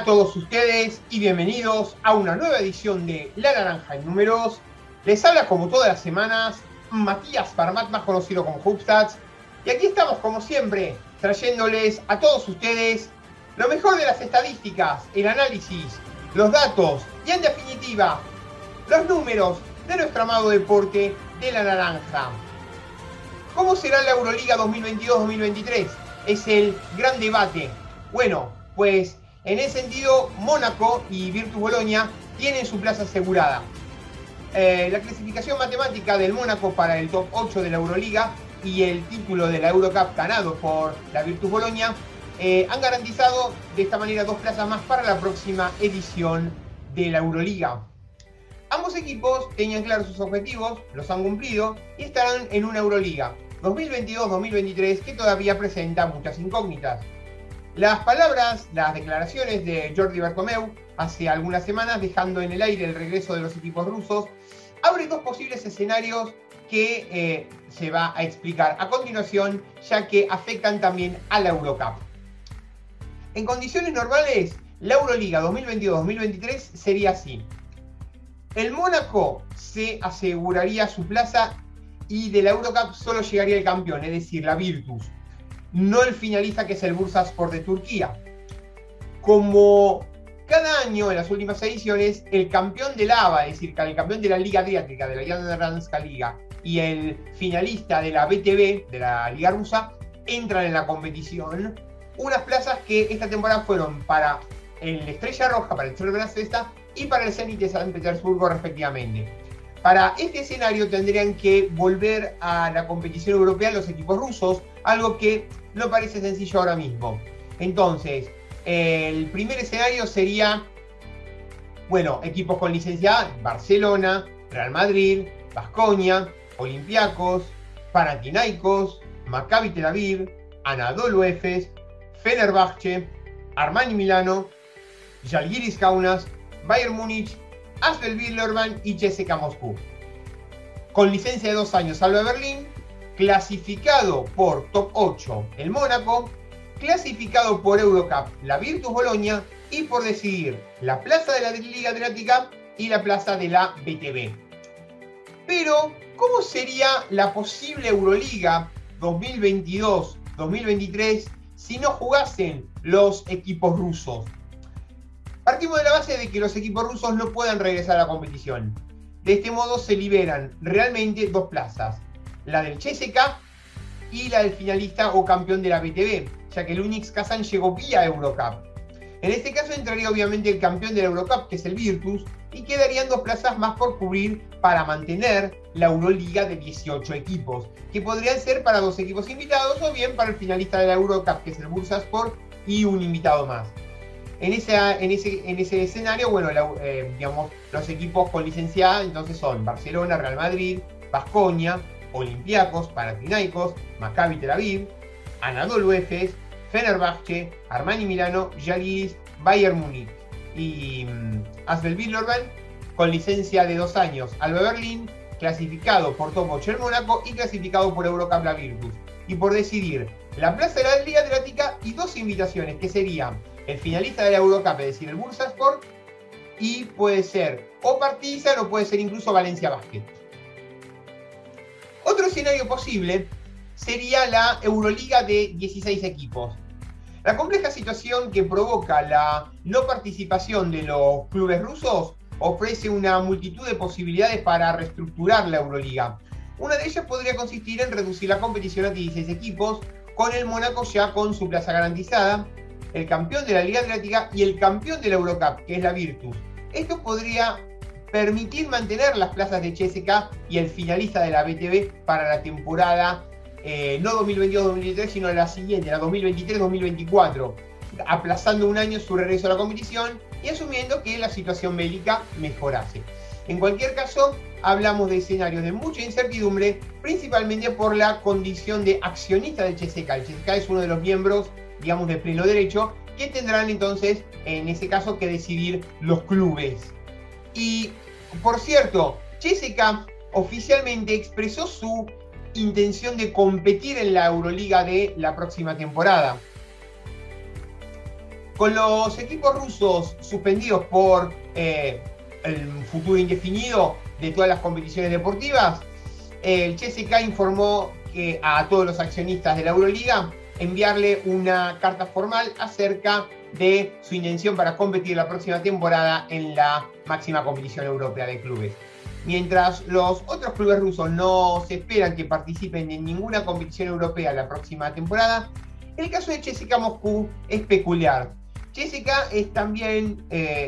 todos ustedes y bienvenidos a una nueva edición de La Naranja en Números. Les habla como todas las semanas Matías Parmat, más conocido como Hubstats. Y aquí estamos como siempre trayéndoles a todos ustedes lo mejor de las estadísticas, el análisis, los datos y en definitiva los números de nuestro amado deporte de la naranja. ¿Cómo será la Euroliga 2022-2023? Es el gran debate. Bueno, pues en ese sentido Mónaco y Virtus Bolonia tienen su plaza asegurada. La clasificación matemática del Mónaco para el top 8 de la Euroliga y el título de la Eurocup ganado por la Virtus Bolonia han garantizado de esta manera dos plazas más para la próxima edición de la Euroliga. Ambos equipos tenían claros sus objetivos, los han cumplido y estarán en una Euroliga 2022-2023 que todavía presenta muchas incógnitas. Las palabras, las declaraciones de Jordi Bartomeu hace algunas semanas, dejando en el aire el regreso de los equipos rusos, abre dos posibles escenarios que se va a explicar a continuación, ya que afectan también a la Eurocup. En condiciones normales, la Euroliga 2022-2023 sería así. El Mónaco se aseguraría su plaza y de la Eurocup solo llegaría el campeón, es decir, la Virtus, no el finalista que es el Bursaspor de Turquía. Como cada año en las últimas ediciones, el campeón del ABA, es decir, el campeón de la Liga Adriática, de la Jadranska Liga, y el finalista de la BTB, de la Liga Rusa, entran en la competición. Unas plazas que esta temporada fueron para el Estrella Roja, para el Crvena Zvezda y para el Zenit de San Petersburgo respectivamente. Para este escenario tendrían que volver a la competición europea los equipos rusos, algo que no parece sencillo ahora mismo. Entonces, el primer escenario sería, bueno, equipos con licencia A: Barcelona, Real Madrid, Baskonia, Olympiacos, Panathinaikos, Maccabi Tel Aviv, Anadolu Efes, Fenerbahce, Armani Milano, Žalgiris Kaunas, Bayern Múnich, Asvel Villeurbanne y CSKA Moscú. Con licencia de 2 años, Alba Berlín, clasificado por top 8 el Mónaco, clasificado por Eurocup la Virtus Bolonia y por decidir la plaza de la Liga Adriática y la plaza de la BTB. Pero, ¿cómo sería la posible Euroliga 2022-2023 si no jugasen los equipos rusos? Partimos de la base de que los equipos rusos no puedan regresar a la competición. De este modo se liberan realmente dos plazas, la del CSKA y la del finalista o campeón de la BTB, ya que el Unix Kazán llegó vía Eurocup. En este caso entraría obviamente el campeón de la Eurocup, que es el Virtus, y quedarían dos plazas más por cubrir para mantener la Euroliga de 18 equipos, que podrían ser para 2 equipos invitados o bien para el finalista de la Eurocup, que es el Bursaspor, y un invitado más. En ese escenario, bueno, digamos, los equipos con licencia A entonces son Barcelona, Real Madrid, Baskonia, Olympiacos, Panathinaikos, Maccabi Tel Aviv, Anadolu Efes, Fenerbahce, Armani Milano, Žalgiris, Bayern Múnich y Asvel Villeurbanne con licencia de 2 años, Alba Berlín, clasificado por top 8 el Mónaco y clasificado por Eurocup la Virtus. Y por decidir la plaza de la Liga Adriática y 2 invitaciones que serían el finalista de la Eurocup, es decir, el Bursaspor, y puede ser o Partizan o puede ser incluso Valencia Basket. Otro escenario posible sería la Euroliga de 16 equipos. La compleja situación que provoca la no participación de los clubes rusos ofrece una multitud de posibilidades para reestructurar la Euroliga. Una de ellas podría consistir en reducir la competición a 16 equipos, con el Mónaco ya con su plaza garantizada, el campeón de la Liga Adriática y el campeón de la Eurocup, que es la Virtus. Esto podría permitir mantener las plazas de CSKA y el finalista de la BTB para la temporada no 2022-2023, sino la siguiente, la 2023-2024, aplazando un año su regreso a la competición y asumiendo que la situación bélica mejorase. En cualquier caso, hablamos de escenarios de mucha incertidumbre, principalmente por la condición de accionista del CSKA. El CSKA es uno de los miembros, digamos, de pleno derecho, que tendrán entonces, en ese caso, que decidir los clubes. Y, por cierto, CSKA oficialmente expresó su intención de competir en la Euroliga de la próxima temporada. Con los equipos rusos suspendidos por el futuro indefinido de todas las competiciones deportivas, el CSKA informó a todos los accionistas de la Euroliga enviarle una carta formal acerca de su intención para competir la próxima temporada en la máxima competición europea de clubes. Mientras los otros clubes rusos no se esperan que participen en ninguna competición europea la próxima temporada, el caso de CSKA Moscú es peculiar. CSKA es también,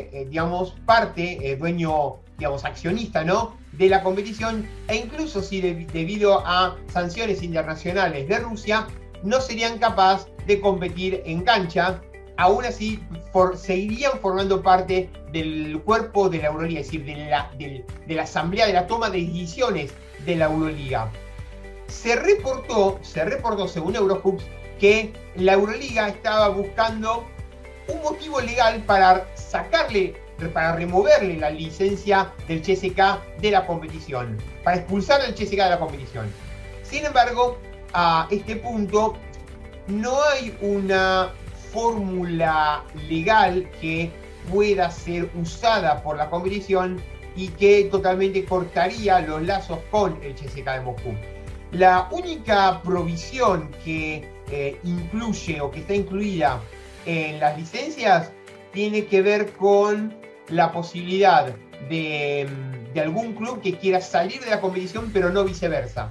dueño, accionista, ¿no?, de la competición, e incluso si debido a sanciones internacionales de Rusia no serían capaces de competir en cancha, aún así seguirían formando parte del cuerpo de la Euroliga, es decir, de la asamblea, de la toma de decisiones de la Euroliga. Se reportó según Eurohoops, que la Euroliga estaba buscando un motivo legal para removerle la licencia del CSKA de la competición, para expulsar al CSKA de la competición. Sin embargo, a este punto no hay una fórmula legal que pueda ser usada por la competición y que totalmente cortaría los lazos con el CSKA de Moscú. La única provisión que incluye o que está incluida en las licencias tiene que ver con la posibilidad de algún club que quiera salir de la competición, pero no viceversa.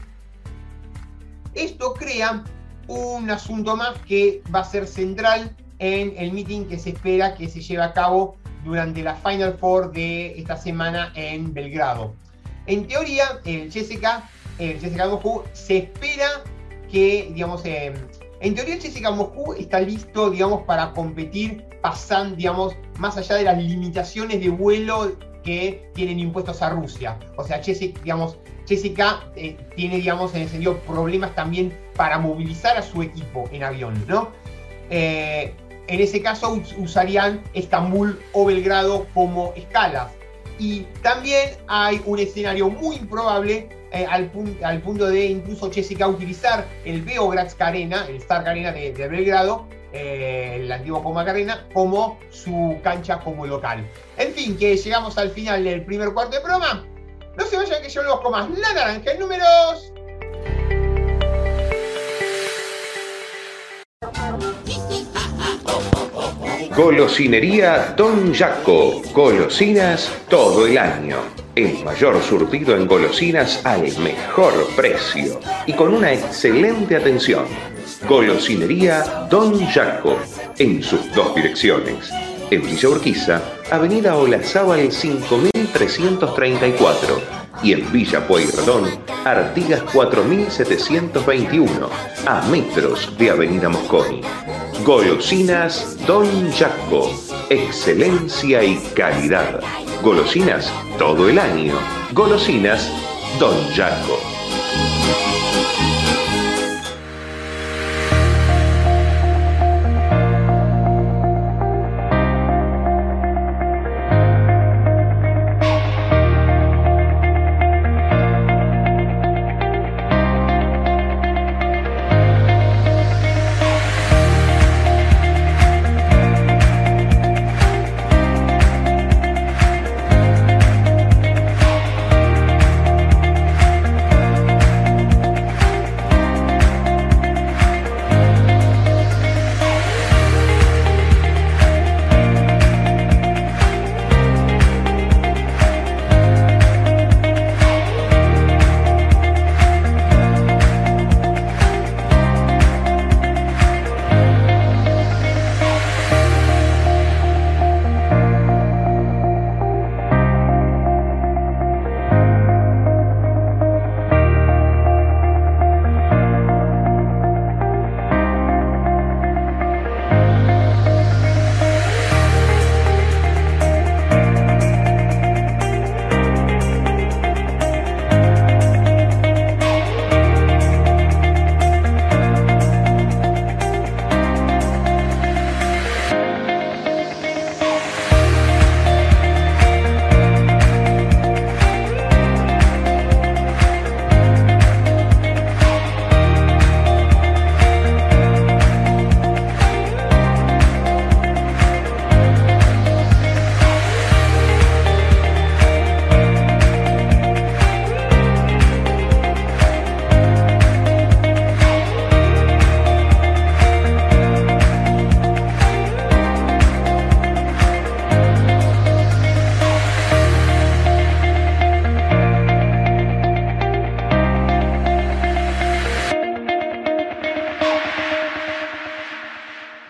Esto crea un asunto más que va a ser central en el meeting que se espera que se lleve a cabo durante la Final Four de esta semana en Belgrado. En teoría, el CSKA Moscú se espera que, en teoría el CSKA Moscú está listo, para competir pasando, más allá de las limitaciones de vuelo que tienen impuestos a Rusia. O sea, CSKA tiene, en el sentido, problemas también para movilizar a su equipo en avión, ¿no? En ese caso usarían Estambul o Belgrado como escalas. Y también hay un escenario muy improbable al punto de incluso CSKA utilizar el Beogradska Arena, el Stark Arena de Belgrado, el antiguo Comac Arena, como su cancha como local. En fin, que llegamos al final del primer cuarto de programa. No se vayan, que yo los comas la naranja en números. Golosinería Don Jaco. Golosinas todo el año. El mayor surtido en golosinas al mejor precio y con una excelente atención. Golosinería Don Jaco, en sus dos direcciones. En Villa Urquiza, Avenida Olazábal 5334, y en Villa Pueyrredón, Artigas 4721, a metros de Avenida Mosconi. Golosinas Don Jaco, excelencia y calidad. Golosinas todo el año. Golosinas Don Jaco.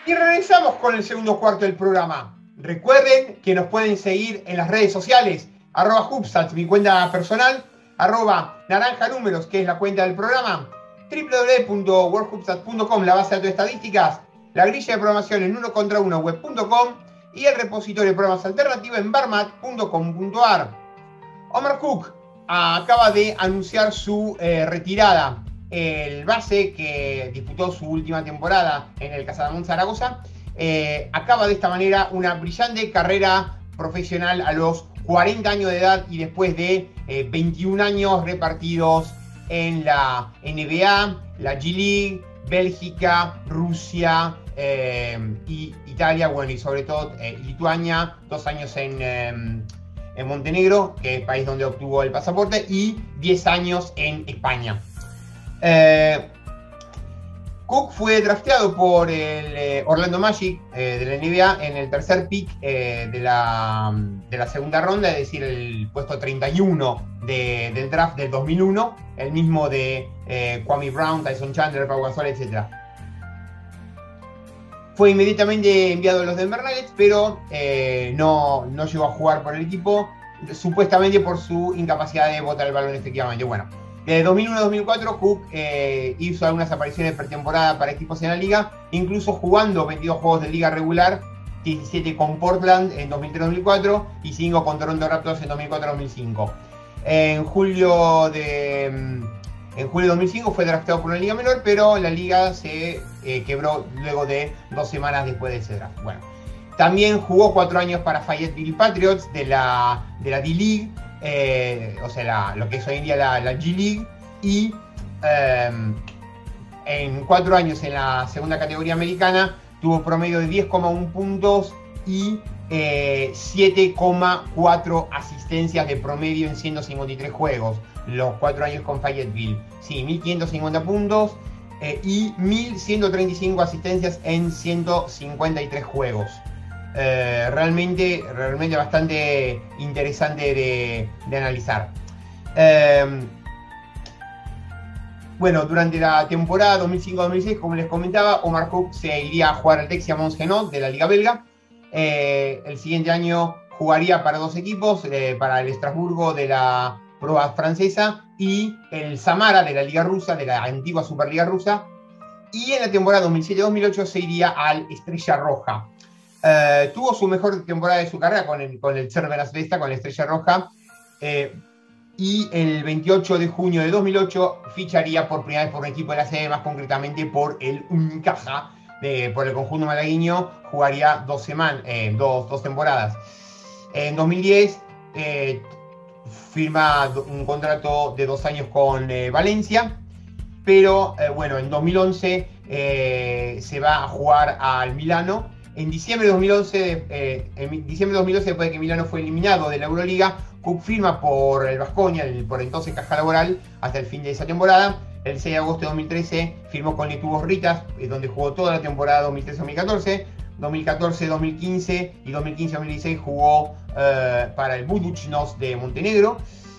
Y regresamos con el segundo cuarto del programa. Recuerden que nos pueden seguir en las redes sociales, @Hubstats, mi cuenta personal, @naranjanúmeros, que es la cuenta del programa, www.worldhubstats.com, la base de datos de estadísticas, la grilla de programación en 1contra1 web.com y el repositorio de programas alternativos en barmat.com.ar. Omar Cook acaba de anunciar su retirada. El base que disputó su última temporada en el Casademont Zaragoza acaba de esta manera una brillante carrera profesional a los 40 años de edad y después de 21 años repartidos en la NBA, la G-League, Bélgica, Rusia y Italia, bueno, y sobre todo Lituania, 2 años en Montenegro, que es el país donde obtuvo el pasaporte, y 10 años en España. Cook fue drafteado por el Orlando Magic de la NBA en el tercer pick de la segunda ronda, es decir, el puesto 31 del draft del 2001, el mismo de Kwame Brown, Tyson Chandler, Pau Gasol, etc. Fue inmediatamente enviado a los Denver Nuggets, pero no llegó a jugar por el equipo, supuestamente por su incapacidad de botar el balón efectivamente. Bueno, desde 2001 a 2004, Cook hizo algunas apariciones de pretemporada para equipos en la liga, incluso jugando 22 juegos de liga regular, 17 con Portland en 2003-2004 y 5 con Toronto Raptors en 2004-2005. En julio de 2005 fue drafteado por una liga menor, pero la liga se quebró luego de 2 semanas después de ese draft. Bueno, también jugó 4 años para Fayetteville Patriots de la D-League, o sea, lo que es hoy en día la G-League, y en 4 años en la segunda categoría americana tuvo promedio de 10,1 puntos y 7,4 asistencias de promedio en 153 juegos, los 4 años con Fayetteville. Sí, 1.550 puntos y 1.135 asistencias en 153 juegos. Realmente bastante interesante de analizar. Bueno, durante la temporada 2005-2006, como les comentaba, Omar Cook se iría a jugar al Dexia Mons Hainaut de la Liga Belga. El siguiente año jugaría para 2 equipos, para el Estrasburgo de la Pro A francesa y el Samara de la Liga Rusa, de la antigua Superliga Rusa. Y en la temporada 2007-2008 se iría al Estrella Roja. Tuvo su mejor temporada de su carrera con el Cervena Zvezda, con la Estrella Roja, y el 28 de junio de 2008 ficharía por primera vez por un equipo de la CB, más concretamente por el Unicaja, por el conjunto malagueño. Jugaría 2 temporadas. En 2010 firma un contrato de 2 años con Valencia, pero bueno, en 2011 se va a jugar al Milano. En diciembre de 2011, después de que Milano fue eliminado de la Euroliga, Cook firma por el Baskonia, por entonces Caja Laboral, hasta el fin de esa temporada. El 6 de agosto de 2013 firmó con Letubos Ritas, donde jugó toda la temporada 2013-2014. 2014-2015 y 2015-2016 jugó para el Budućnost de Montenegro.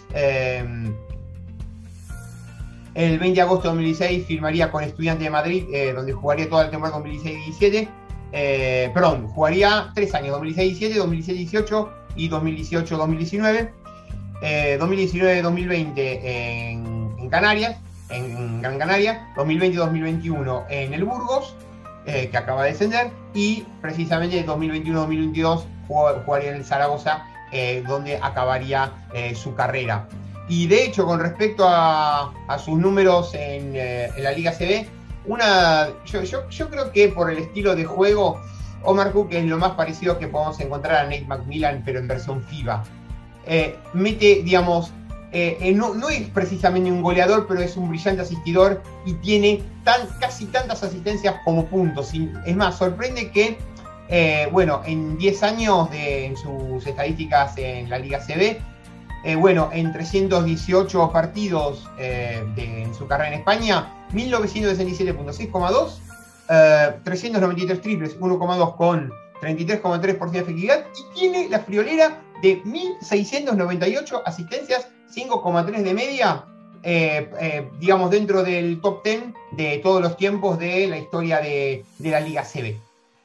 El 20 de agosto de 2016 firmaría con Estudiantes de Madrid, donde jugaría toda la temporada 2016-17. Jugaría 3 años, 2016-17, 2017-18 y 2018-2019. 2019-2020 en Canarias, en Gran Canaria. 2020-2021 en el Burgos, que acaba de descender. Y precisamente 2021-2022 jugaría en el Zaragoza, donde acabaría su carrera. Y de hecho, con respecto a sus números en la Liga CB, yo creo que por el estilo de juego, Omar Cook es lo más parecido que podemos encontrar a Nate McMillan, pero en versión FIBA. Mete, digamos, no es precisamente un goleador, pero es un brillante asistidor y tiene casi tantas asistencias como puntos. Es más, sorprende que, en 10 años en sus estadísticas en la Liga CB, en 318 partidos en su carrera en España, 1967 puntos, 6,2, 393 triples, 1,2 con 33,3% de efectividad, y tiene la friolera de 1.698 asistencias, 5,3 de media, digamos dentro del top 10 de todos los tiempos de la historia de la Liga CB.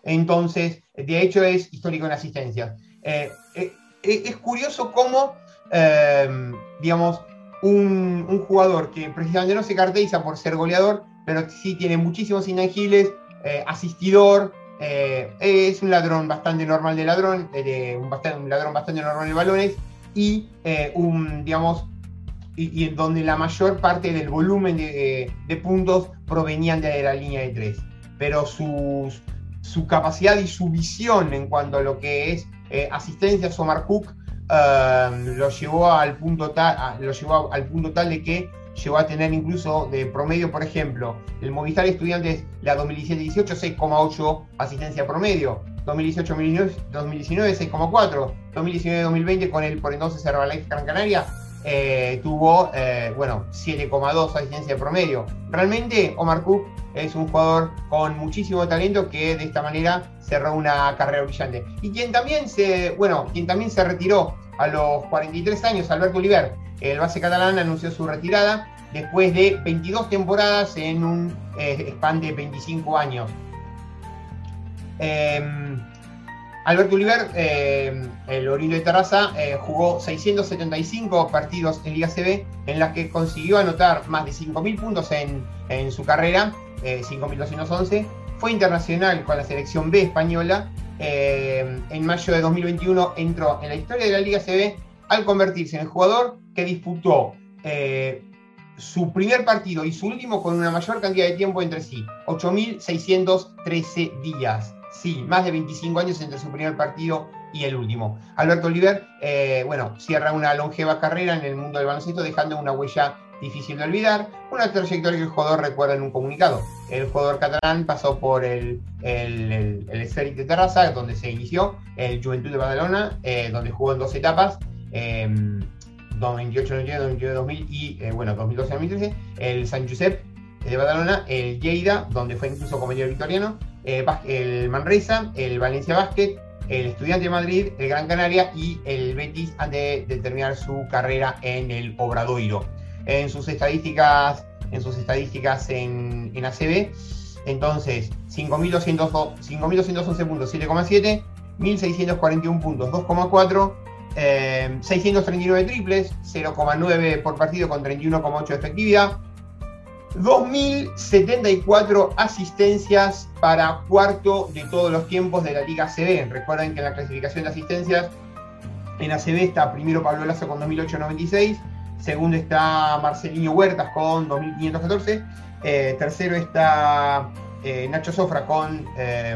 Entonces, de hecho, es histórico en asistencias. Es curioso cómo, digamos, un jugador que precisamente no se caracteriza por ser goleador, pero sí tiene muchísimos intangibles, asistidor, es un ladrón bastante normal de ladrón, un ladrón bastante normal de balones, y digamos, y en donde la mayor parte del volumen de puntos provenían de la línea de 3. Pero su capacidad y su visión en cuanto a lo que es asistencias, Omar Cook, lo llevó al punto tal de que llegó a tener incluso de promedio, por ejemplo, el Movistar Estudiantes, la 2017-18, 6,8 asistencia promedio, 2018-2019, 6,4, 2019-2020 con el por entonces Herbalife Gran Canaria, tuvo 7,2 asistencia promedio. Realmente Omar Cook es un jugador con muchísimo talento que de esta manera cerró una carrera brillante. Y quien también se retiró a los 43 años, Alberto Oliver, el base catalán, anunció su retirada después de 22 temporadas en un span de 25 años. Alberto Oliver, el oriundo de Terraza, jugó 675 partidos en Liga CB, en las que consiguió anotar más de 5.000 puntos en su carrera, 5.211. Fue internacional con la selección B española. En mayo de 2021 entró en la historia de la Liga CB al convertirse en el jugador que disputó su primer partido y su último con una mayor cantidad de tiempo entre sí, 8.613 días. Sí, más de 25 años entre su primer partido y el último. Alberto Oliver, cierra una longeva carrera en el mundo del baloncesto, dejando una huella difícil de olvidar, una trayectoria que el jugador recuerda en un comunicado. El jugador catalán pasó por el Esferic de Terrassa, donde se inició, el Juventud de Badalona, donde jugó en 2 etapas, 98-99, 99-2000 y 2012-2013, el Sant Josep de Badalona, el Lleida, donde fue incluso comediante victoriano, el Manresa, el Valencia Basket, el Estudiante de Madrid, el Gran Canaria y el Betis, antes de terminar su carrera en el Obradoiro. En sus estadísticas en ACB, entonces 5.211 puntos, 7,7, 1.641 puntos, 2,4, 639 triples, 0,9 por partido con 31,8 de efectividad, 2.074 asistencias para cuarto de todos los tiempos de la Liga ACB. Recuerden que en la clasificación de asistencias en ACB está primero Pablo Lasso con 2.896, segundo está Marcelinho Huertas con 2.514, tercero está Nacho Sofra con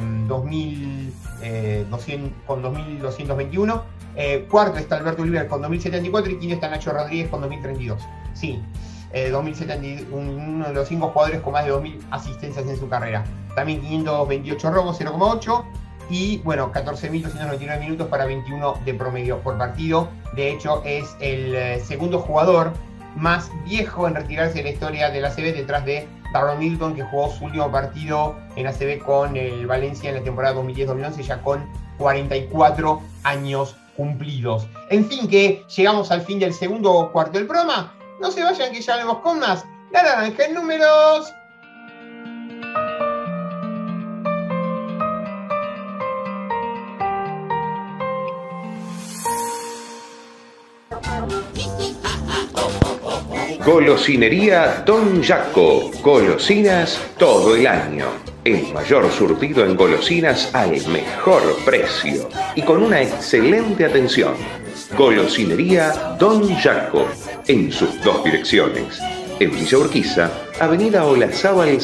2.221, cuarto está Alberto Oliver con 2.074 y quinto está Nacho Rodríguez con 2.032. Sí, 2.071, uno de los 5 jugadores con más de 2.000 asistencias en su carrera. También 528 robos, 0,8 y 14.299 minutos para 21 de promedio por partido. De hecho, es el segundo jugador más viejo en retirarse de la historia de la ACB, detrás de Darron Milton, que jugó su último partido en ACB con el Valencia en la temporada 2010-2011, ya con 44 años cumplidos. En fin, que llegamos al fin del segundo cuarto del programa. No se vayan, que ya hablemos con más La Naranja en Números. Golosinería Don Jaco. Golosinas todo el año. El mayor surtido en golosinas al mejor precio y con una excelente atención. Golosinería Don Jaco, en sus 2 direcciones. En Villa Urquiza, Avenida Olazábal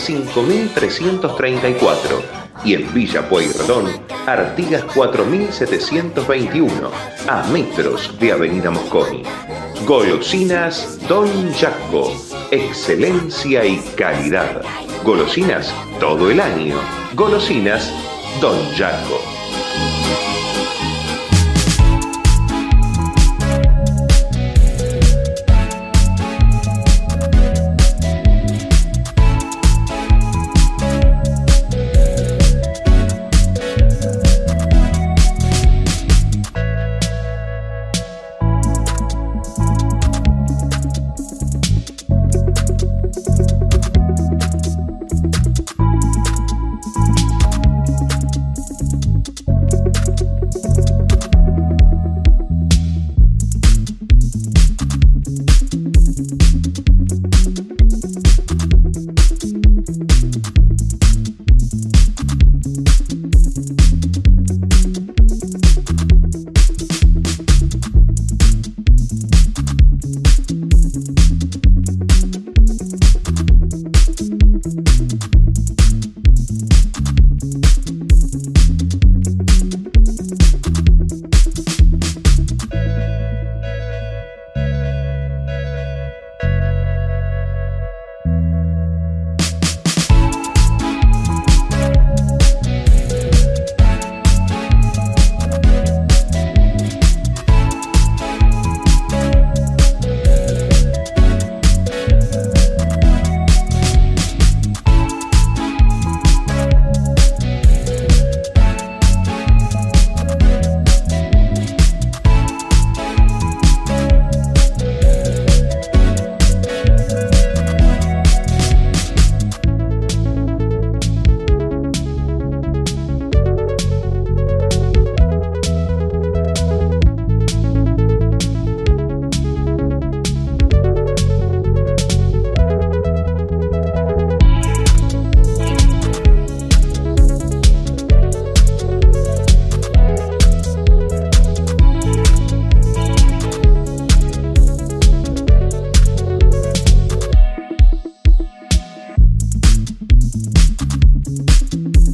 5334 y en Villa Pueyrredón, Artigas 4721, a metros de Avenida Mosconi. Golosinas Don Jaco, excelencia y calidad. Golosinas todo el año. Golosinas Don Jaco.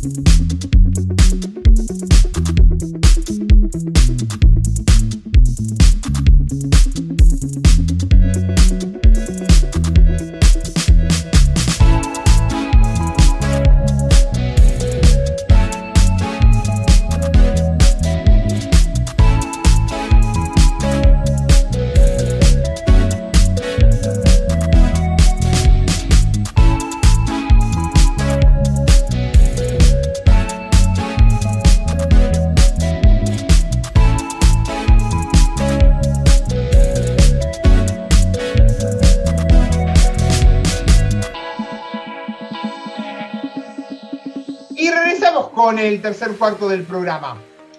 Con el tercer cuarto del programa.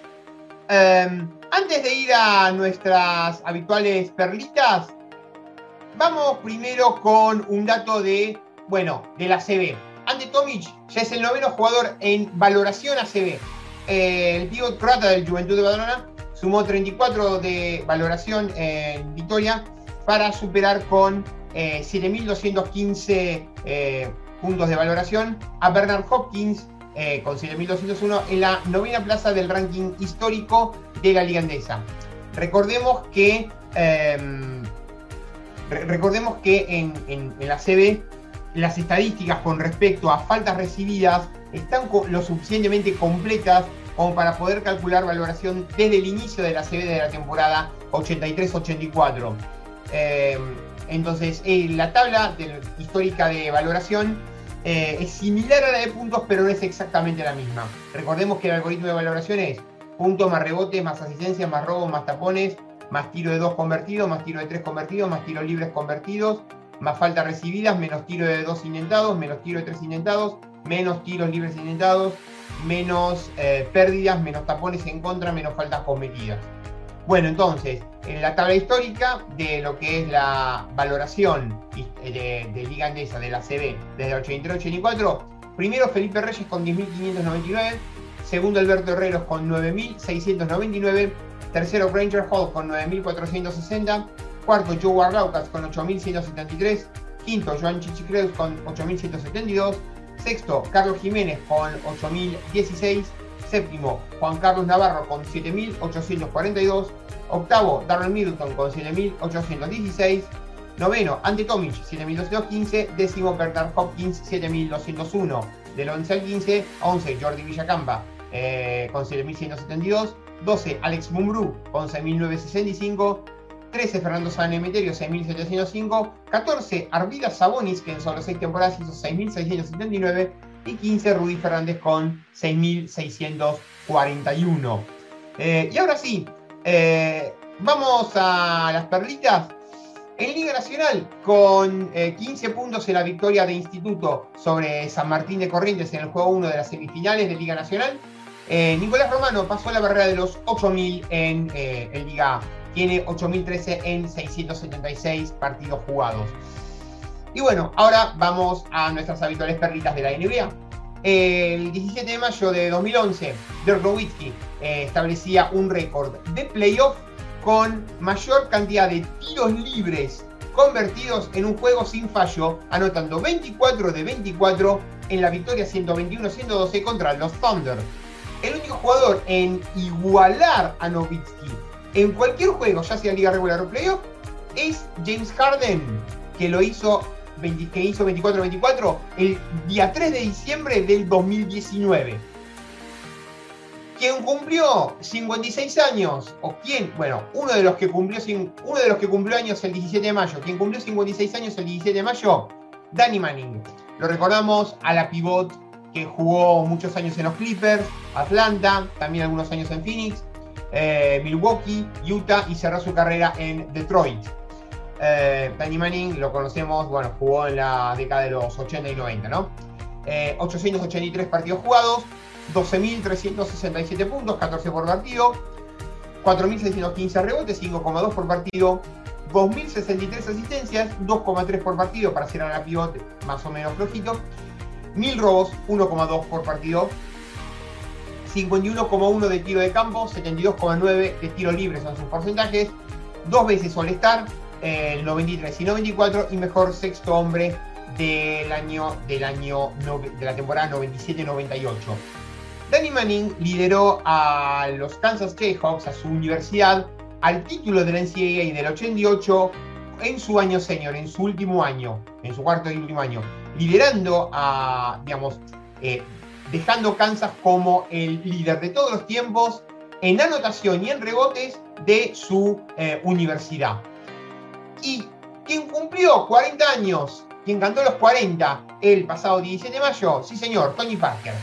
Antes de ir a nuestras habituales perlitas, vamos primero con un dato de la ACB. Ante Tomic ya es el noveno jugador en valoración ACB. El pívot croata del Juventud de Badalona sumó 34 de valoración en victoria para superar con 7.215 puntos de valoración a Bernard Hopkins, con 7.201 en la novena plaza del ranking histórico de la Liga Endesa. Recordemos que en la CB las estadísticas con respecto a faltas recibidas están lo suficientemente completas como para poder calcular valoración desde el inicio de la CB de la temporada 83-84. Entonces la tabla histórica de valoración es similar a la de puntos, pero no es exactamente la misma. Recordemos que el algoritmo de valoración es puntos más rebotes, más asistencias, más robos, más tapones, más tiro de 2 convertidos, más tiro de 3 convertidos, más tiros libres convertidos, más faltas recibidas, menos tiro de 2 intentados, menos tiro de 3 intentados, menos tiros libres intentados, menos pérdidas, menos tapones en contra, menos faltas cometidas. Bueno, entonces, en la tabla histórica de lo que es la valoración de Liga Endesa de la CB desde el 83-84, primero Felipe Reyes con 10.599, segundo Alberto Herreros con 9.699, tercero Granger Hall con 9.460, cuarto Joe Warlaucas con 8.173, quinto Joan Chichicreus con 8.172, sexto Carlos Jiménez con 8.016, séptimo Juan Carlos Navarro con 7.842, octavo Darrell Middleton con 7.816, noveno Ante Tomic 7.215, décimo Bernard Hopkins 7.201, del 11 al 15, 11 Jordi Villacampa con 7.172, 12 Alex Mumbrú con 6.965, 13 Fernando Sanemeterio 6.705, 14 Arvidas Sabonis, que en solo 6 temporadas hizo 6.679, y 15 Rudy Fernández con 6.641. Y ahora sí, vamos a las perlitas. En Liga Nacional, con 15 puntos en la victoria de Instituto sobre San Martín de Corrientes en el juego 1 de las semifinales de Liga Nacional, Nicolás Romano pasó la barrera de los 8.000 en Liga A. Tiene 8.013 en 676 partidos jugados. Y bueno, ahora vamos a nuestras habituales perlitas de la NBA. El 17 de mayo de 2011, Dirk Nowitzki establecía un récord de playoff con mayor cantidad de tiros libres convertidos en un juego sin fallo, anotando 24 de 24 en la victoria 121-112 contra los Thunder. El único jugador en igualar a Nowitzki en cualquier juego, ya sea liga regular o playoff, es James Harden, que hizo 24-24 el día 3 de diciembre del 2019. Quien cumplió 56 años, uno de los que cumplió años el 17 de mayo, quien cumplió 56 años el 17 de mayo, Danny Manning. Lo recordamos a la pivot que jugó muchos años en los Clippers, Atlanta, también algunos años en Phoenix, Milwaukee, Utah, y cerró su carrera en Detroit. Danny Manning lo conocemos, jugó en la década de los 80 y 90, ¿no? 883 partidos jugados, 12.367 puntos, 14 por partido, 4.615 rebotes, 5,2 por partido, 2.063 asistencias, 2,3 por partido para cerrar la pivot más o menos flojito, 1.000 robos, 1,2 por partido, 51,1 de tiro de campo, 72,9 de tiro libre son sus porcentajes, 2 veces All-Star, el 93 y 94, y mejor sexto hombre de la temporada 97-98. Danny Manning lideró a los Kansas Jayhawks, a su universidad, al título de la NCAA del 88 en su año senior, en su último año, en su cuarto y último año, liderando a, dejando Kansas como el líder de todos los tiempos en anotación y en rebotes de su universidad. Y quien cumplió 40 años, quien cantó los 40 el pasado 17 de mayo, sí señor, Tony Parker.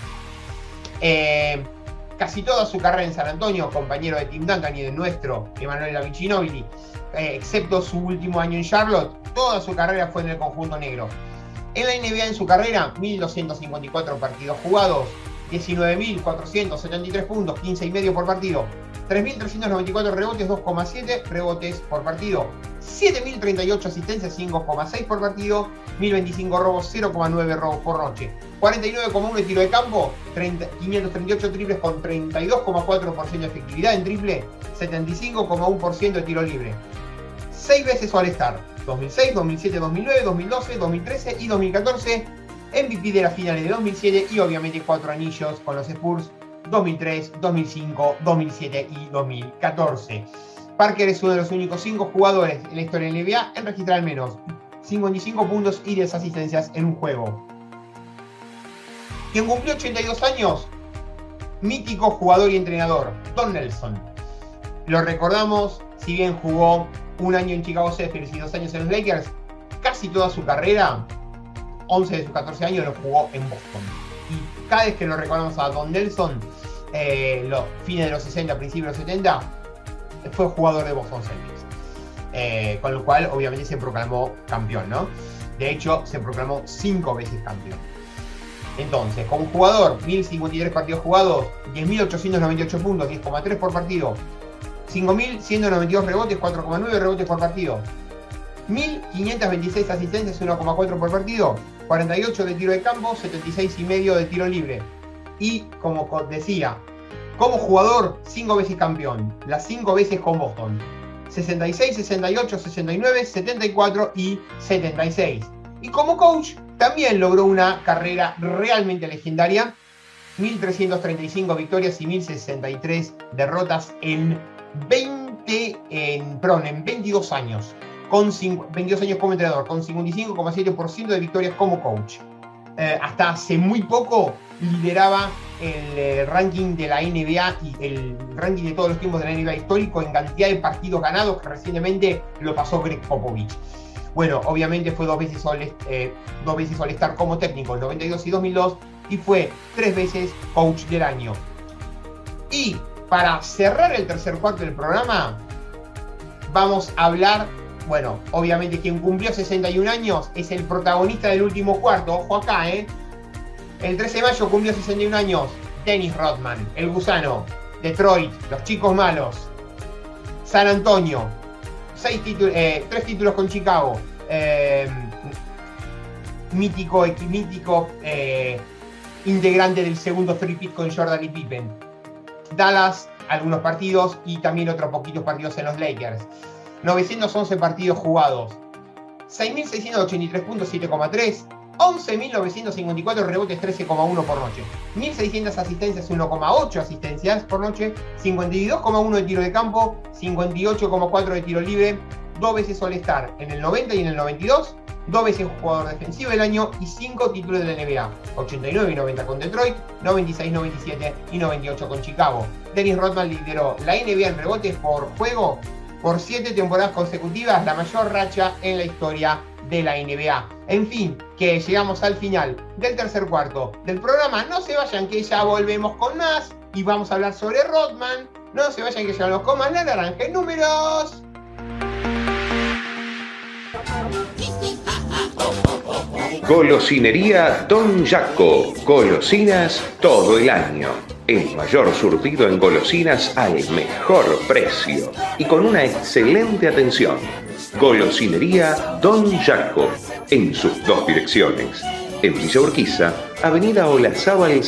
Casi toda su carrera en San Antonio, compañero de Tim Duncan y de nuestro Emanuele Avicinobili, excepto su último año en Charlotte, toda su carrera fue en el conjunto negro. En la NBA en su carrera, 1.254 partidos jugados, 19.473 puntos, 15,5 por partido, 3.394 rebotes, 2,7 rebotes por partido, 7.038 asistencias, 5,6 por partido, 1.025 robos, 0,9 robos por noche, 49,1 de tiro de campo, 538 triples con 32,4% de efectividad en triple, 75,1% de tiro libre. 6 veces All-Star, 2006, 2007, 2009, 2012, 2013 y 2014, MVP de las finales de 2007 y obviamente 4 anillos con los Spurs 2003, 2005, 2007 y 2014. Parker es uno de los únicos 5 jugadores en la historia de la NBA en registrar al menos 55 puntos y 10 asistencias en un juego. Quien cumplió 82 años, mítico jugador y entrenador, Don Nelson. Lo recordamos, si bien jugó un año en Chicago Bears y 2 años en los Lakers, casi toda su carrera, 11 de sus 14 años, lo jugó en Boston. Y cada vez que lo recordamos a Don Nelson, los fines de los 60, principios de los 70, fue jugador de Boston Celtics. Con lo cual, obviamente, se proclamó campeón, ¿no? De hecho, se proclamó 5 veces campeón. Entonces, como jugador, 1.053 partidos jugados, 10.898 puntos, 10,3 por partido, 5.192 rebotes, 4,9 rebotes por partido, 1.526 asistencias, 1,4 por partido, 48 de tiro de campo, 76,5 de tiro libre. Y como decía, como jugador, 5 veces campeón, las 5 veces con Boston, 66, 68, 69, 74 y 76. Y como coach, también logró una carrera realmente legendaria, 1.335 victorias y 1.063 derrotas en 22 años. Con 22 años como entrenador, con 55,7% de victorias como coach. Hasta hace muy poco lideraba el ranking de la NBA y el ranking de todos los tiempos de la NBA histórico en cantidad de partidos ganados, que recientemente lo pasó Greg Popovich. Bueno, obviamente fue 2 veces All-Star como técnico, en 92 y 2002, y fue 3 veces coach del año. Y para cerrar el tercer cuarto del programa, vamos a hablar. Bueno, obviamente quien cumplió 61 años es el protagonista del último cuarto. Ojo acá, El 13 de mayo cumplió 61 años Dennis Rodman, el gusano. Detroit, los chicos malos. San Antonio, 3 títulos con Chicago. Mítico integrante del segundo three-peat con Jordan y Pippen. Dallas, algunos partidos y también otros poquitos partidos en los Lakers. 911 partidos jugados, 6.683 puntos, 7,3, 11.954 rebotes, 13,1 por noche, 1.600 asistencias, 1,8 asistencias por noche, 52,1 de tiro de campo, 58,4 de tiro libre, 2 veces All-Star en el 90 y en el 92, 2 veces jugador defensivo del año y 5 títulos de la NBA, 89 y 90 con Detroit, 96, 97 y 98 con Chicago. Dennis Rodman lideró la NBA en rebotes por juego por 7 temporadas consecutivas, la mayor racha en la historia de la NBA. En fin, que llegamos al final del tercer cuarto del programa. No se vayan, que ya volvemos con más y vamos a hablar sobre Rodman. No se vayan, que ya volvemos con más La Naranja en Números. Golosinería Don Jaco. Golosinas todo el año. El mayor surtido en golosinas al mejor precio y con una excelente atención. Golosinería Don Jaco, en sus 2 direcciones. En Villa Urquiza, Avenida Olazábal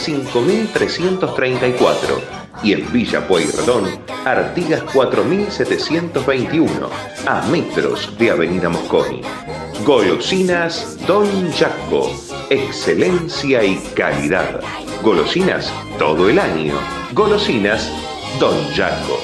5334 y en Villa Pueyrredón, Artigas 4721, a metros de Avenida Mosconi. Golosinas Don Jaco. Excelencia y calidad. Golosinas todo el año. Golosinas Don Jaco.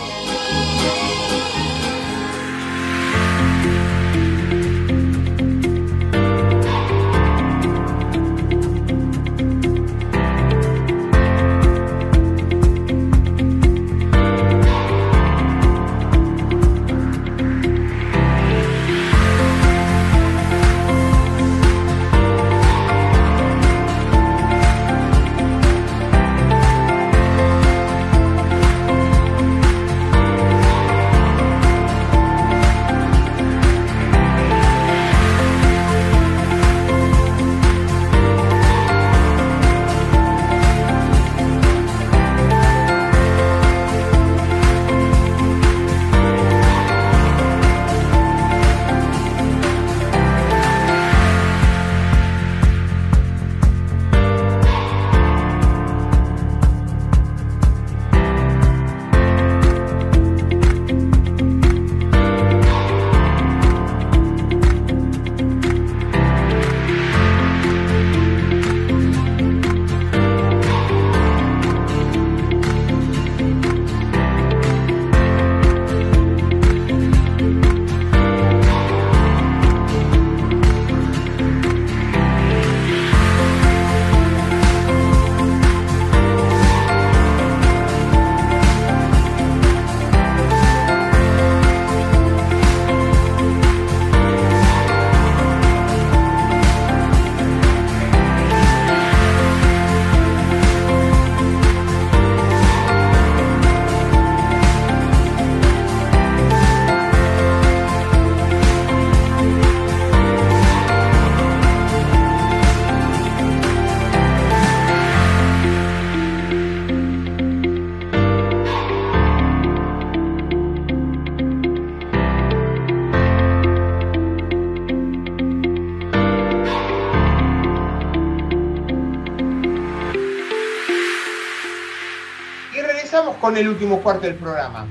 Con el último cuarto del programa.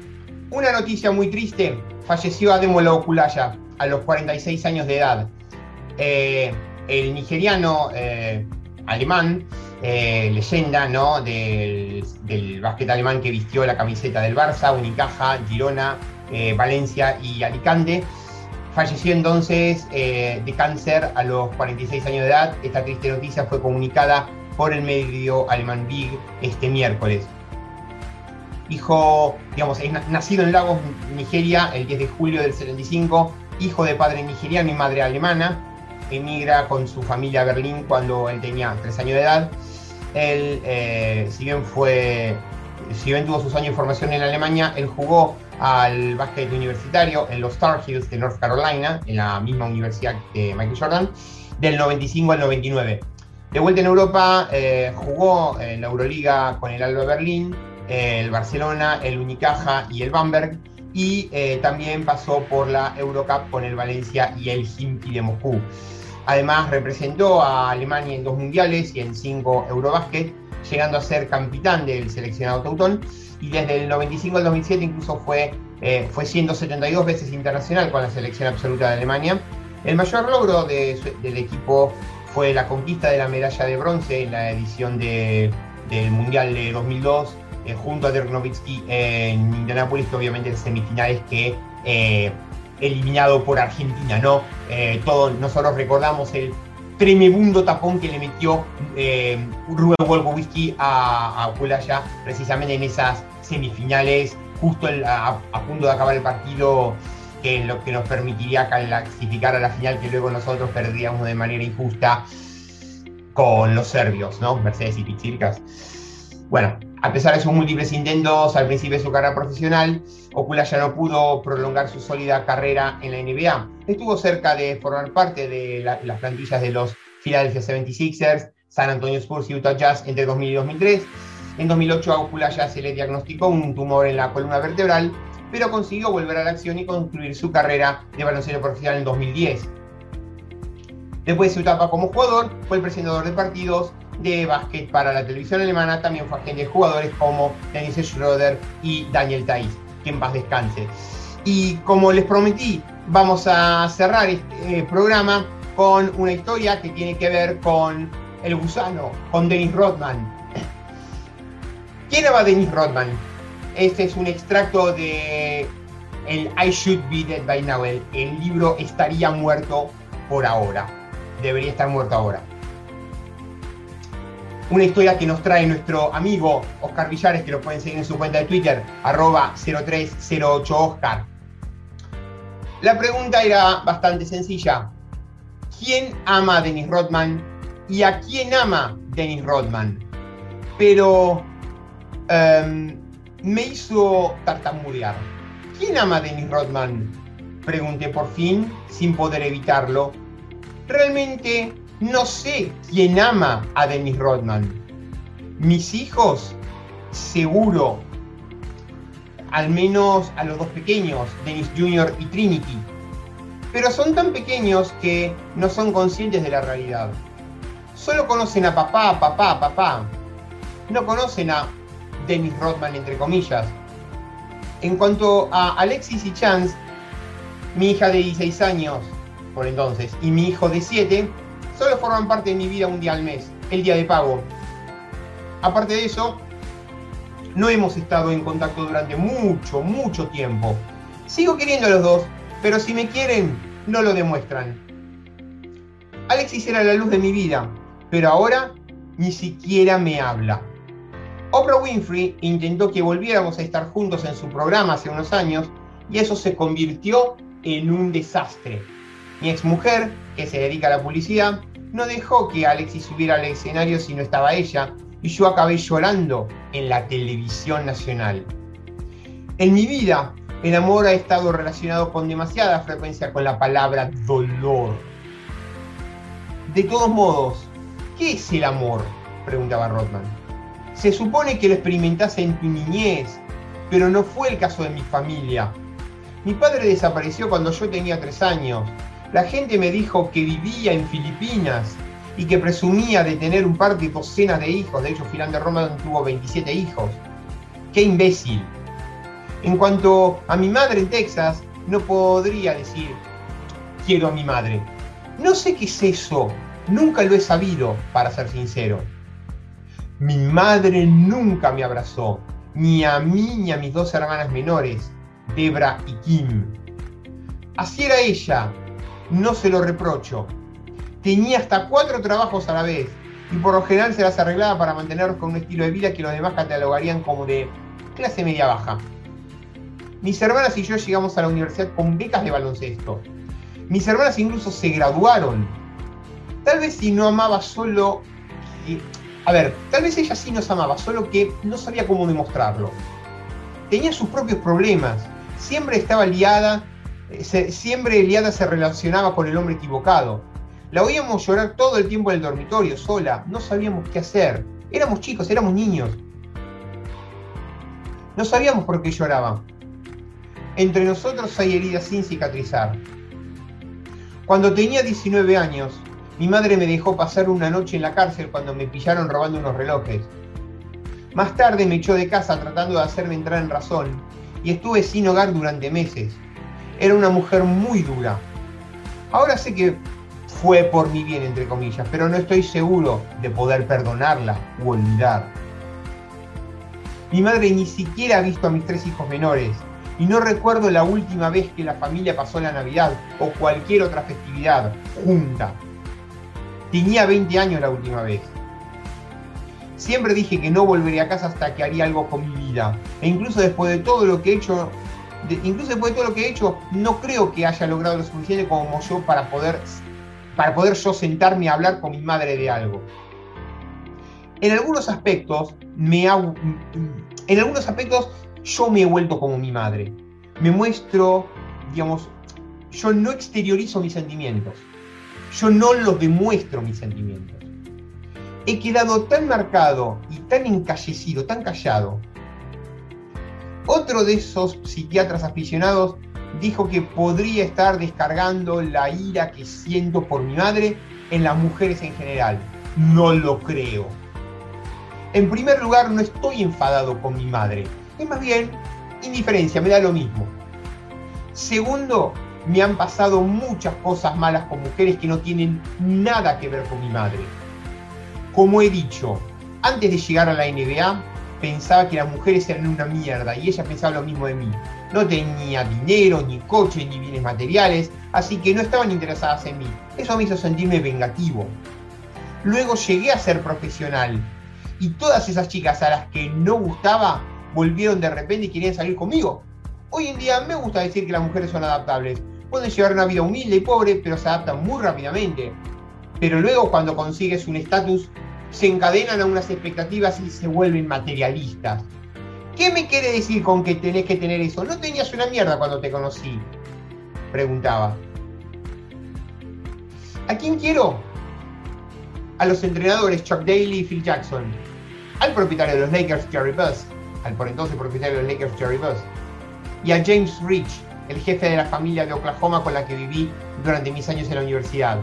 Una noticia muy triste: falleció Ademola Okulaya a los 46 años de edad. El nigeriano alemán, leyenda, ¿no?, del básquet alemán, que vistió la camiseta del Barça, Unicaja, Girona, Valencia y Alicante, falleció entonces de cáncer a los 46 años de edad. Esta triste noticia fue comunicada por el medio alemán Big este miércoles. Nacido en Lagos, Nigeria, el 10 de julio del 75, hijo de padre nigeriano y madre alemana, emigra con su familia a Berlín cuando él tenía 3 años de edad. Él, si bien tuvo sus años de formación en Alemania, él jugó al básquet universitario en los Tar Heels de North Carolina, en la misma universidad que Michael Jordan, del 95 al 99. De vuelta en Europa, jugó en la Euroliga con el Alba Berlín, el Barcelona, el Unicaja y el Bamberg, y también pasó por la Eurocup con el Valencia y el Khimki de Moscú. Además, representó a Alemania en 2 mundiales y en 5 Eurobasket, llegando a ser capitán del seleccionado teutón, y desde el 95 al 2007 incluso fue siendo 72 veces internacional con la selección absoluta de Alemania. El mayor logro del equipo fue la conquista de la medalla de bronce en la edición del Mundial de 2002, junto a Dirk Nowitzki en Indianápolis, que obviamente en semifinales que eliminado por Argentina, ¿no? Todos nosotros recordamos el tremebundo tapón que le metió Rubén Wolkowski a Okulaya, precisamente en esas semifinales, justo a punto de acabar el partido, que lo que nos permitiría clasificar a la final, que luego nosotros perdíamos de manera injusta con los serbios, ¿no? Mercedes y Pichirkas. Bueno, a pesar de sus múltiples intentos al principio de su carrera profesional, Okulaya no pudo prolongar su sólida carrera en la NBA. Estuvo cerca de formar parte de las plantillas de los Philadelphia 76ers, San Antonio Spurs y Utah Jazz entre 2000 y 2003. En 2008 a Okulaya se le diagnosticó un tumor en la columna vertebral, pero consiguió volver a la acción y concluir su carrera de baloncesto profesional en 2010. Después de su etapa como jugador, fue el presentador de partidos de básquet para la televisión alemana. También fue agente de jugadores como Dennis Schroeder y Daniel Theis, que en paz descanse. Y como les prometí, vamos a cerrar este programa con una historia que tiene que ver con el gusano, con Dennis Rodman. ¿Quién ama a Dennis Rodman? Este es un extracto de el I Should Be Dead by Now, el libro Estaría muerto por ahora. Debería estar muerto ahora. Una historia que nos trae nuestro amigo Oscar Villares, que lo pueden seguir en su cuenta de Twitter, @0308Oscar. La pregunta era bastante sencilla. ¿Quién ama a Dennis Rodman? ¿Y a quién ama Dennis Rodman? Pero me hizo tartamudear. ¿Quién ama a Dennis Rodman? Pregunté por fin, sin poder evitarlo. Realmente no sé quién ama a Dennis Rodman. Mis hijos, seguro. Al menos a los dos pequeños, Dennis Jr. y Trinity. Pero son tan pequeños que no son conscientes de la realidad. Solo conocen a papá. No conocen a Dennis Rodman, entre comillas. En cuanto a Alexis y Chance, mi hija de 16 años, por entonces, y mi hijo de 7, solo forman parte de mi vida un día al mes, el día de pago. Aparte de eso, no hemos estado en contacto durante mucho tiempo. Sigo queriendo a los dos, pero si me quieren, no lo demuestran. Alexis era la luz de mi vida, pero ahora ni siquiera me habla. Oprah Winfrey intentó que volviéramos a estar juntos en su programa hace unos años, y eso se convirtió en un desastre. Mi exmujer, que se dedica a la publicidad, no dejó que Alexis subiera al escenario si no estaba ella, y yo acabé llorando en la televisión nacional. En mi vida, el amor ha estado relacionado con demasiada frecuencia con la palabra dolor. De todos modos, ¿qué es el amor?, preguntaba Rodman. Se supone que lo experimentaste en tu niñez, pero no fue el caso de mi familia. Mi padre desapareció cuando yo tenía 3 años. La gente me dijo que vivía en Filipinas y que presumía de tener un par de docenas de hijos. De hecho, Phil Rodman tuvo 27 hijos. ¡Qué imbécil! En cuanto a mi madre en Texas, no podría decir quiero a mi madre. No sé qué es eso. Nunca lo he sabido, para ser sincero. Mi madre nunca me abrazó, ni a mí ni a mis 2 hermanas menores, Debra y Kim. Así era ella, no se lo reprocho. Tenía hasta 4 trabajos a la vez, y por lo general se las arreglaba para mantenernos con un estilo de vida que los demás catalogarían como de clase media baja. Mis hermanas y yo llegamos a la universidad con becas de baloncesto. Mis hermanas incluso se graduaron. Tal vez si no amaba solo... tal vez ella sí nos amaba, solo que no sabía cómo demostrarlo. Tenía sus propios problemas. Siempre estaba liada, se relacionaba con el hombre equivocado. La oíamos llorar todo el tiempo en el dormitorio, sola. No sabíamos qué hacer. Éramos chicos, éramos niños. No sabíamos por qué lloraba. Entre nosotros hay heridas sin cicatrizar. Cuando tenía 19 años, mi madre me dejó pasar una noche en la cárcel cuando me pillaron robando unos relojes. Más tarde me echó de casa tratando de hacerme entrar en razón y estuve sin hogar durante meses. Era una mujer muy dura. Ahora sé que fue por mi bien, entre comillas, pero no estoy seguro de poder perdonarla u olvidar. Mi madre ni siquiera ha visto a mis 3 hijos menores y no recuerdo la última vez que la familia pasó la Navidad o cualquier otra festividad junta. Tenía 20 años la última vez. Siempre dije que no volvería a casa hasta que haría algo con mi vida. E incluso después de todo lo que he hecho, no creo que haya logrado lo suficiente como yo para poder yo sentarme a hablar con mi madre de algo. En algunos aspectos yo me he vuelto como mi madre. Me muestro, yo no exteriorizo mis sentimientos. Yo no los demuestro mis sentimientos. He quedado tan marcado y tan encallecido, tan callado. Otro de esos psiquiatras aficionados dijo que podría estar descargando la ira que siento por mi madre en las mujeres en general. No lo creo. En primer lugar, no estoy enfadado con mi madre. Es más bien indiferencia, me da lo mismo. Segundo, me han pasado muchas cosas malas con mujeres que no tienen nada que ver con mi madre. Como he dicho, antes de llegar a la NBA, pensaba que las mujeres eran una mierda y ella pensaba lo mismo de mí. No tenía dinero, ni coche, ni bienes materiales, así que no estaban interesadas en mí. Eso me hizo sentirme vengativo. Luego llegué a ser profesional y todas esas chicas a las que no gustaba volvieron de repente y querían salir conmigo. Hoy en día me gusta decir que las mujeres son adaptables. Pueden llevar una vida humilde y pobre, pero se adaptan muy rápidamente. Pero luego, cuando consigues un estatus, se encadenan a unas expectativas y se vuelven materialistas. ¿Qué me quiere decir con que tenés que tener eso? ¿No tenías una mierda cuando te conocí?, preguntaba. ¿A quién quiero? A los entrenadores Chuck Daly y Phil Jackson, al propietario de los Lakers, Jerry Buss, al por entonces propietario de los Lakers, Jerry Buss, y a James Rich, el jefe de la familia de Oklahoma con la que viví durante mis años en la universidad.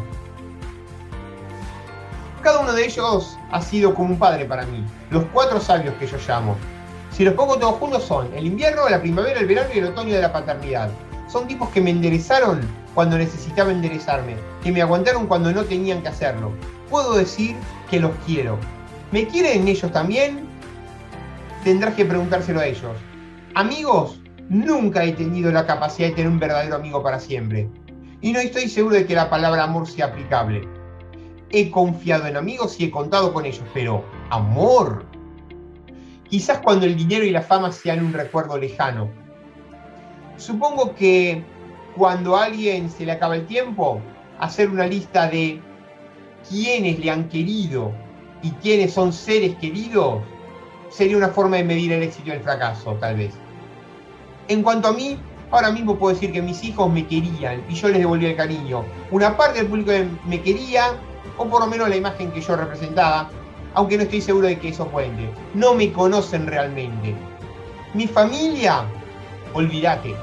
Cada uno de ellos ha sido como un padre para mí, los 4 sabios que yo llamo. Si los pongo todos juntos son el invierno, la primavera, el verano y el otoño de la paternidad. Son tipos que me enderezaron cuando necesitaba enderezarme, que me aguantaron cuando no tenían que hacerlo. Puedo decir que los quiero. ¿Me quieren ellos también? Tendrás que preguntárselo a ellos. Amigos, nunca he tenido la capacidad de tener un verdadero amigo para siempre. Y no estoy seguro de que la palabra amor sea aplicable. He confiado en amigos y he contado con ellos, pero amor. Quizás cuando el dinero y la fama sean un recuerdo lejano. Supongo que cuando a alguien se le acaba el tiempo, hacer una lista de quiénes le han querido y quiénes son seres queridos sería una forma de medir el éxito y el fracaso, tal vez. En cuanto a mí, ahora mismo puedo decir que mis hijos me querían y yo les devolví el cariño. Una parte del público me quería, o por lo menos la imagen que yo representaba, aunque no estoy seguro de que eso cuente. No me conocen realmente. Mi familia, olvídate.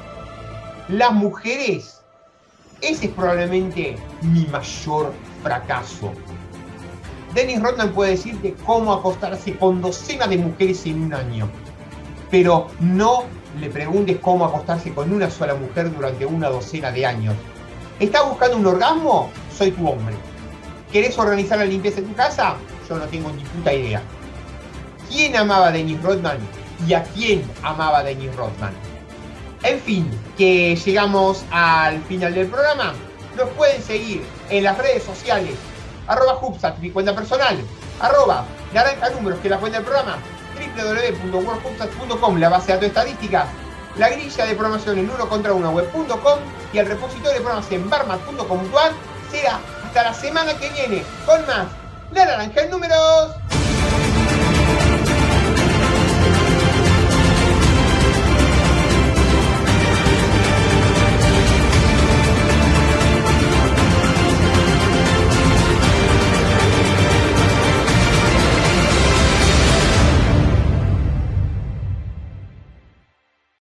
Las mujeres, ese es probablemente mi mayor fracaso. Dennis Rodman puede decirte cómo acostarse con docenas de mujeres en un año, pero no le preguntes cómo acostarse con una sola mujer durante una docena de años. ¿Estás buscando un orgasmo? Soy tu hombre. ¿Querés organizar la limpieza de tu casa? Yo no tengo ni puta idea. ¿Quién amaba a Dennis Rodman y a quién amaba a Dennis Rodman? En fin, que llegamos al final del programa. Nos pueden seguir en las redes sociales, @Hubstat, mi cuenta personal, @NaranjaNúmeros, que es la cuenta del programa, www.worldhubstat.com, la base de datos estadísticas, la grilla de programación en 1contra1web.com y el repositorio de programas en barmat.com.ar. Será hasta la semana que viene con más La Naranja en Números.